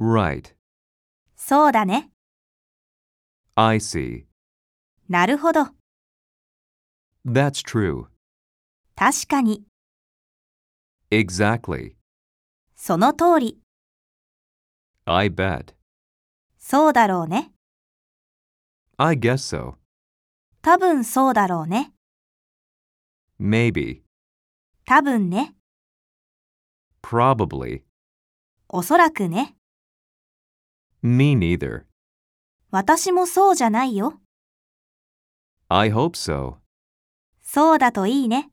Right. そうだね。 I see. なるほど。 That's true. 確かに。 Exactly. その通り。 I bet. そうだろうね。 I guess so. 多分そうだろうね。 Maybe. 多分ね。 Probably. おそらくね。 Me neither. 私もそうじゃないよ。 I hope so. そうだといいね。